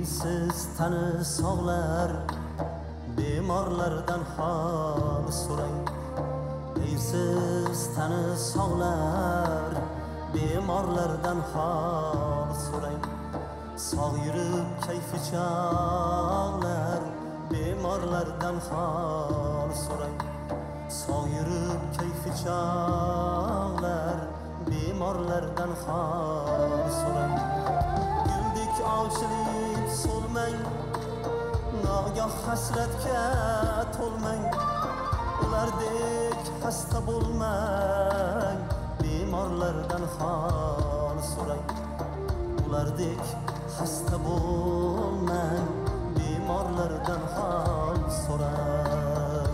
siz tani sog'lar, bemorlardan hol so'rang. Ey siz tani sog'lar, bemorlardan hol so'rang. Sog' yurib kayfi chog'lar, bemorlardan hol so'rang. Sog' yurib kayfi chog'lar, bemorlardan hol so'rang. Guldik ochilib so'lmang, nogoh hasratga to'lmang. Ulardek xasta bo'lmang, bemorlardan hol so'rang. Ulardek xasta bo'lmang, bemorlardan hol so'rang.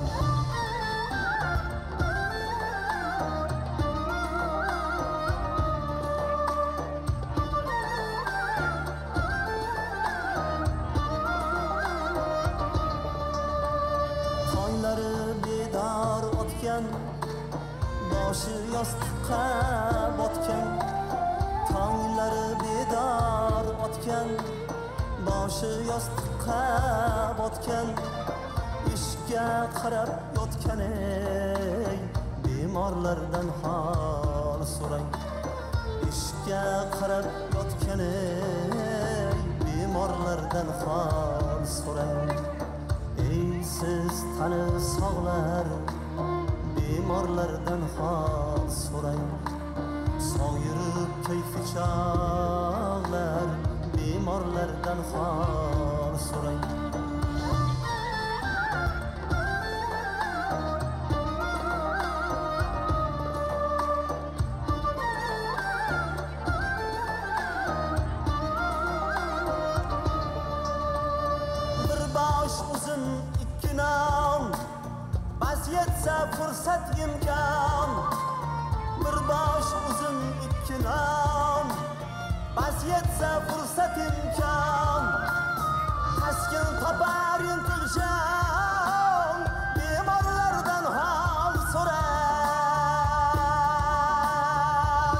Bedor o'tgan, boshi yostiqqa botgan. Tonglari bedor o'tgan, boshi yostiqqa botgan. Ishga qarab yotgan ey, bemorlardan hol so'rang. Ishga qarab yotgan ey, bemorlardan hol so'rang. Ey siz tani sog'lar, bemorlardan hol so'rang. Sog' yurib kayfi chog'lar, bemorlardan hol so'rang. Bir bosh uzun ikki non, bas yetsa fursat imkon. Bir bosh uzun ikki non, bas yetsa fursat imkon. Taskin topar intiljon, bemorlardan hol so'rang.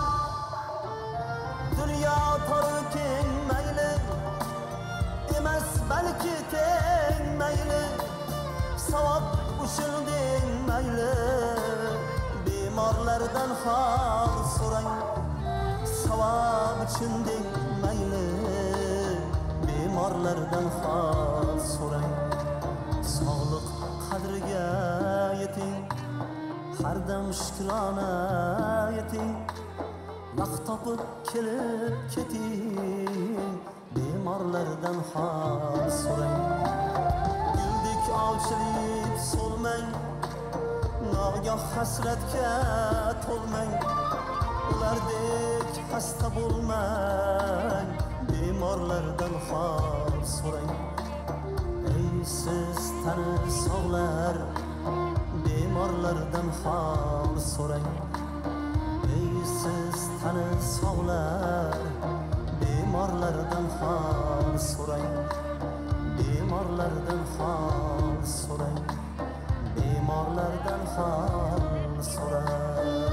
Dunyo tor keng mayli, emas balki teng mayli. Savob ushilding mayli, bemorlardan hol so'rang. Savob uchunding mayli, bemorlardan hol so'rang. Sog'liq qadriga yeting, har dam shukrona yeting. Vaqt topib kelib keting, bemorlardan hol so'rang. Guldik ochilib so'lmang, nogoh hasratga to'lmang. Ulardek xasta bo'lmang, bemorlardan hol so'rang. Ey siz tani sog'lar, bemorlardan hol so'rang. Ey siz tani sog'lar, bemorlardan hol so'rang. Bemorlardan hol so'rang, bemorlardan hol so'rang.